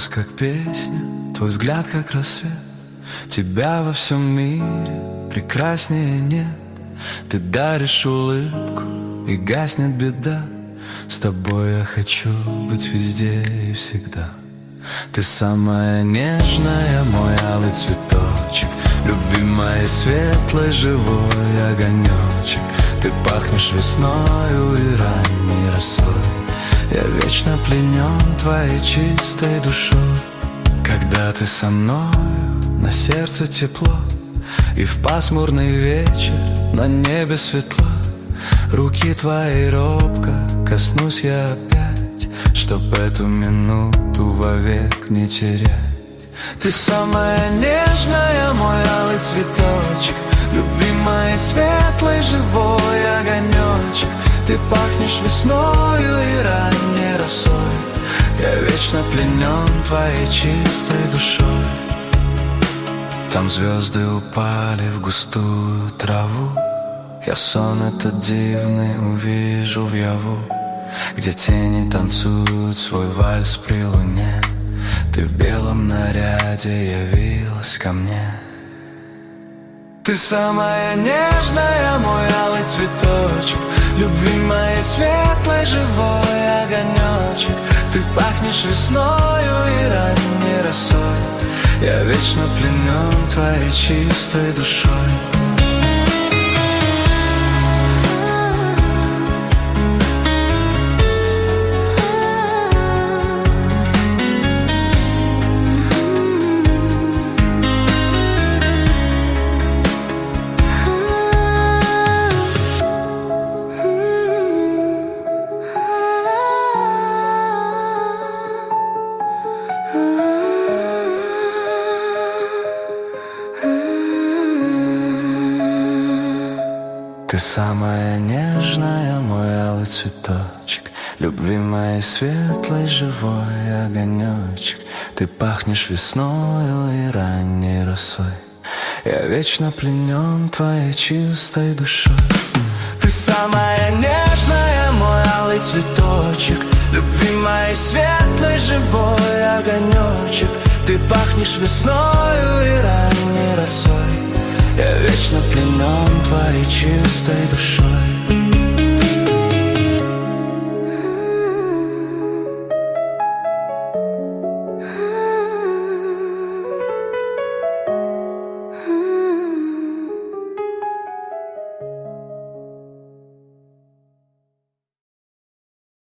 голос как песня, твой взгляд как рассвет. Тебя во всем мире прекраснее нет. Ты даришь улыбку и гаснет беда. С тобой я хочу быть везде и всегда. Ты самая нежная, мой алый цветочек, любви моей светлой живой огонечек. Ты пахнешь весною и ранней росой. Я вечно пленен твоей чистой душой. Когда ты со мною, на сердце тепло, и в пасмурный вечер на небе светло. Руки твои робко коснусь я опять, чтоб эту минуту вовек не терять. Ты самая нежная, мой алый цветочек, любви моей светлой живой огонечек. Ты пахнешь весною и ранней росой. Я вечно пленен твоей чистой душой. Там звезды упали в густую траву. Я сон этот дивный увижу вяву, где тени танцуют свой вальс при луне. Ты в белом наряде явилась ко мне. Ты самая нежная, мой алый цветочек, любви моей светлой живой огонечек. Ты пахнешь весною и ранней росой. Я вечно пленен твоей чистой душой. Ты самая нежная, мой алый цветочек, любви моей светлой живой огонечек. Ты пахнешь весною и ранней росой. Я вечно пленен твоей чистой душой. Ты самая нежная, мой алый цветочек, любви моей светлой живой огонечек. Ты пахнешь весною и ранней росой. Я вечно пленен твоей чистой душой.